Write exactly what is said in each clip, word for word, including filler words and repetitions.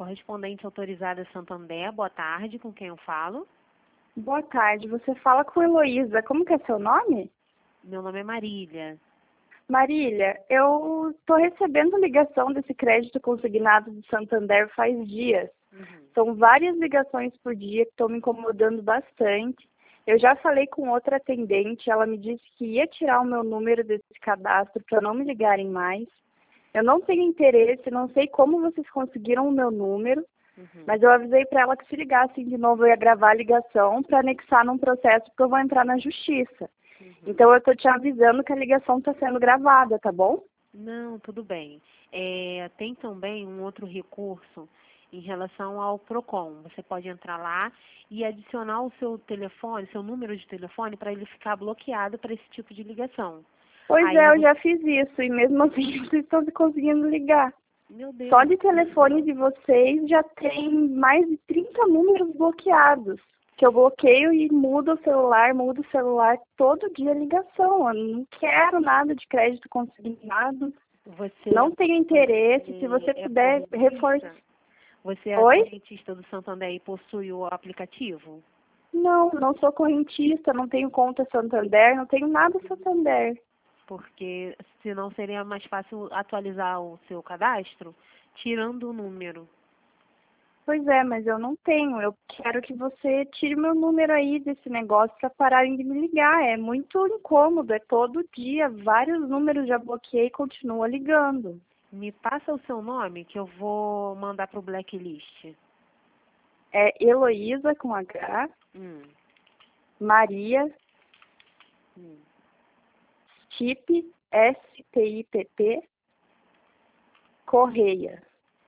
correspondente autorizada Santander. Boa tarde, com quem eu falo? Boa tarde, você fala com Heloísa. Como que é seu nome? Meu nome é Marília. Marília, eu estou recebendo ligação desse crédito consignado de Santander faz dias. Uhum. São várias ligações por dia que estão me incomodando bastante. Eu já falei com outra atendente, ela me disse que ia tirar o meu número desse cadastro para não me ligarem mais. Eu não tenho interesse, não sei como vocês conseguiram o meu número, Uhum. mas eu avisei para ela que se ligassem de novo eu ia gravar a ligação para anexar num processo porque eu vou entrar na justiça. Uhum. Então eu estou te avisando que a ligação está sendo gravada, tá bom? Não, tudo bem. É, tem também um outro recurso em relação ao PROCON. Você pode entrar lá e adicionar o seu telefone, seu número de telefone, para ele ficar bloqueado para esse tipo de ligação. Pois Aí é, eu você... já fiz isso e mesmo assim vocês estão me conseguindo ligar. Meu Deus. Só de telefone de vocês já tem mais de trinta números bloqueados. Que eu bloqueio e mudo o celular, mudo o celular todo dia ligação. Eu não quero nada de crédito consignado. Você, Não tenho interesse. Se você é puder correntista? reforçar. Você é Oi? correntista do Santander e possui o aplicativo? Não, não sou correntista, não tenho conta Santander, não tenho nada Santander. Porque senão seria mais fácil atualizar o seu cadastro tirando o número. Pois é, mas eu não tenho. Eu quero que você tire meu número aí desse negócio para pararem de me ligar. É muito incômodo, é todo dia. Vários números já bloqueei e continua ligando. Me passa o seu nome que eu vou mandar para o blacklist. É Heloísa com H, Hum. Maria, Hum. Stipp, S T I P P, Correia.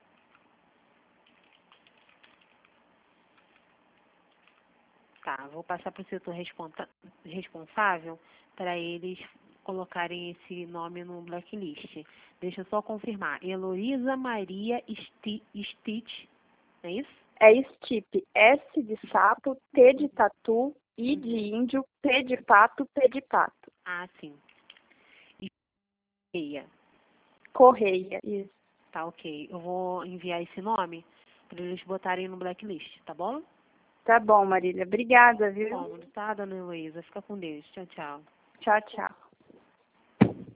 Tá, vou passar para o setor responsa- responsável para eles colocarem esse nome no blacklist. Deixa eu só confirmar. Heloísa Maria Sti- Stitch, é isso? É Stipp, S de sapo, T de tatu, I de índio, P de pato, P de pato. Ah, sim. Correia. Correia, isso. Tá, ok. Eu vou enviar esse nome para eles botarem no blacklist, tá bom? Tá bom, Marília. Obrigada, viu? Bom, tá, dona Heloísa? Fica com Deus. Tchau, tchau. Tchau, tchau.